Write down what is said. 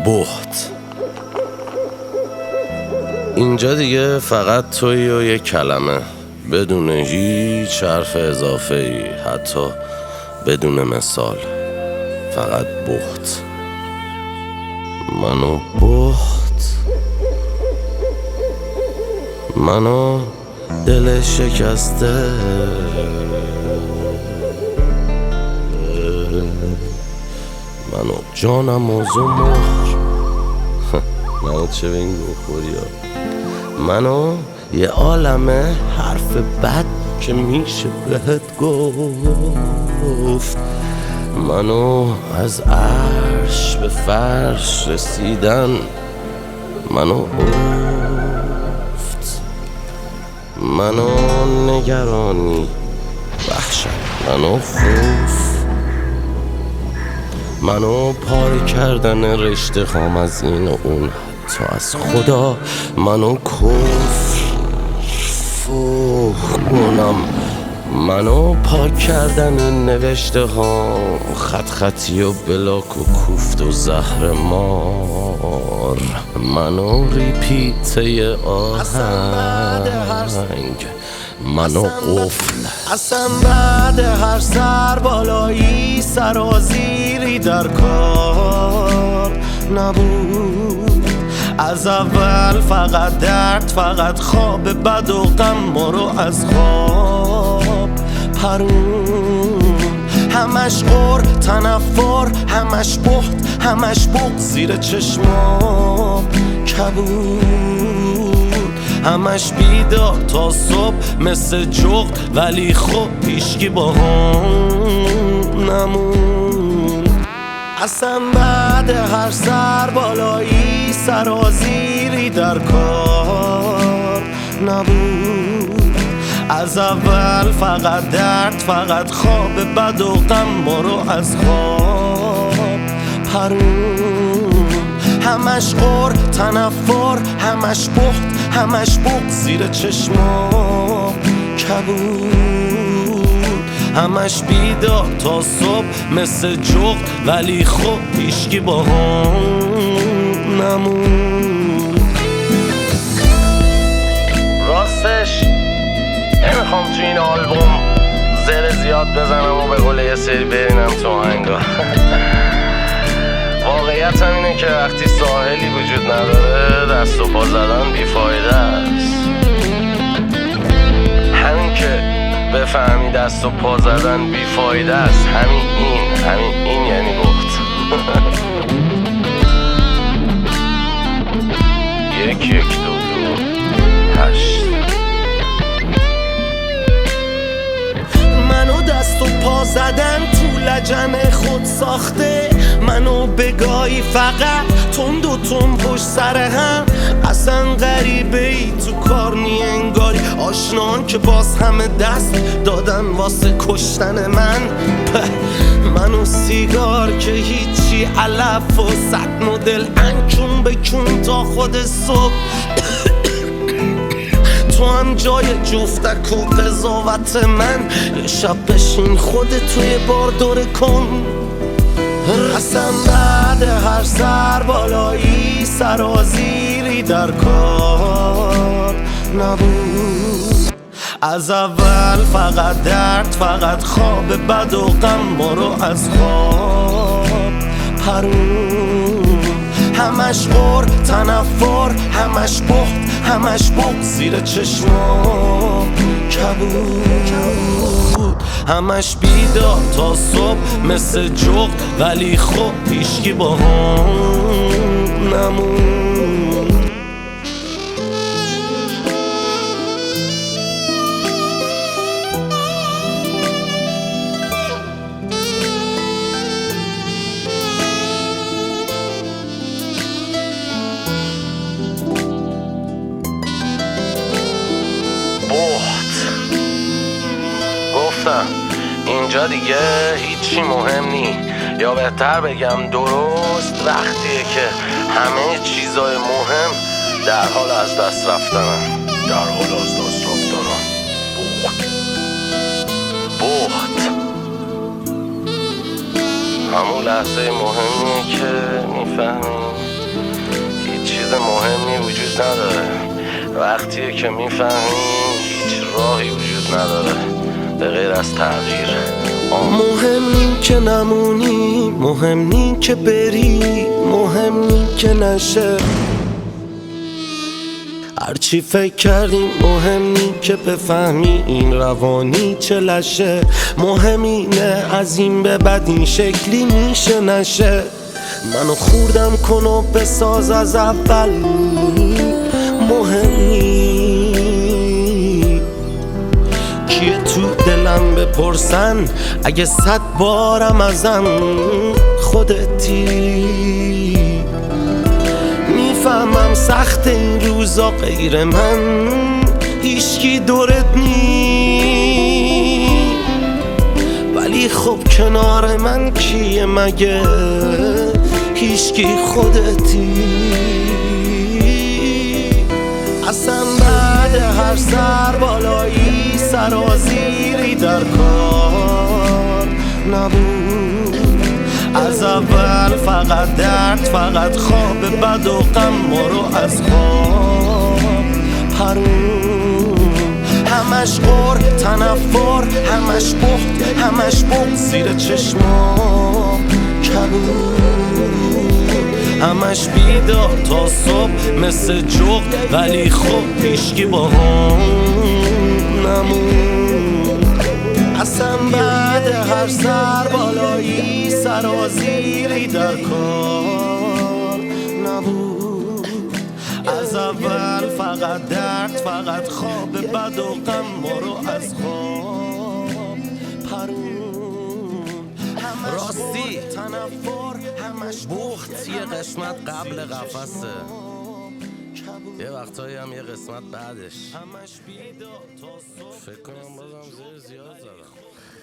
بهت. اینجا دیگه فقط تویی و یک کلمه، بدون هیچ حرف اضافه ای، حتی بدون مثال. فقط بهت. منو بهت، منو دل شکسته، منو جانم و زمخر. منو چه به این گوخوری ها، منو یه عالمه حرف بد که میشه بهت گفت، منو از عرش به فرش رسیدن، منو افت، منو نگرانی، وحشت، منو خوف، منو پاره کردن رشته خام از این و اون، حتی از خدا، منو کفر فوخ کنم، منو پاک کردن نوشته ها، خط خطی و بلاک و کوفت و زهر مار، منو ریپیته آهنگ، منو قفل. اصلا بعد هر سر بالایی سرازیری در کار نبود، از اول فقط درد، فقط خواب بد و غم ما رو از خواب پرون، همش غر تنفر، همش بهت، همش بغض زیر چشمام کبود، همش بیدار تا صبح مثل جغد، ولی خب هیچکی با هم نمون. اصلا بعد هر سر بالایی سرازیری در کار نبود، از اول فقط درد، فقط خواب بد و غم ما رو از خواب پرون، همش غر تنفر، همش بهت، همش بغض زیر چشمام کبود، همش بیدار تا صبح مثل جغد، ولی خب هیچکی با هم نمون. راستش نمیخوام تو این آلبوم زر زیاد بزنم و به قول یه سری برینم تو آهنگا. واقعیت هم اینه که وقتی ساحلی وجود نداره دست و پا زدن بیفایده است. همین که بفهمی دست و پا زدن بیفایده است، همین این یعنی بهت. یک یک دو دو هشت. منو دست و پا زدن تو لجن خود ساخته، منو بگاهی فقط تند و تند پشت سر هم، اصلا غریبه ای تو کار نی انگاری، آشنان که باز همه دست دادن واسه کشتن من. منو سیگار که هیچی، علف و صد مدل انکون بکون تا خود صبح. تو هم جای جفتک و قضاوت من، یه شب بشین خودت توی بار دوره کن. اصلا بعد هر سر بالایی سرازیری در کار نبود، از اول فقط درد، فقط خواب بد و غم ما رو از خواب پرون، همش غر تنفر، همش بهت، همش بغض زیر چشمام کبود، همش بیدار تا صبح مثل جغد، ولی خب هیچکی با هم نمون. گفتم اینجا دیگه هیچی مهم نی، یا بهتر بگم درست وقتیه که همه چیزای مهم در حال از دست رفتنن. بهت همون لحظه مهمیه که میفهمی هیچ چیز مهمی وجود نداره. وقتیه که میفهمی هیچ راهی وجود نداره به غیر از تغییر. مهم نی که نمونی، مهم نی که بری، مهم نی که نشه. هرچی فکر کردیم مهم نی که بفهمی این روانی چه لشه. مهم اینه از این به بعد این شکلی میشه نشه. منو خوردم کن و بساز از اول، مهم نی کیه تو دلم بپرسن اگه 100 بارم ازم خودتی. میفهمم سخت این روزا غیر من هیچکی دورت نی، ولی خب کنار من کیه مگه هیچکی خودتی. اصلا بعد هر سر بالایی سرازیری در کار نبود. از اول فقط درد، فقط خواب بد و غم ما رو از خواب پرون. همش غر تنفر، همش بخت، همش بغض زیر چشما کبود. همش بیدار تا صبح مثل جغد، ولی خب هیچکی با هم نمون. اصلا بعد هر سر بالایی سرازیری در کار نبود. از اول فقط درد، فقط خواب بد و غم ما رو از خواب پرون. راستی تنفر، همش بخت یه قسمت قبل قفسه، یه وقتایی هم یه قسمت بعدش. همش بیدار تا صبح. فکر کنم بازم زیر زیاد زدم.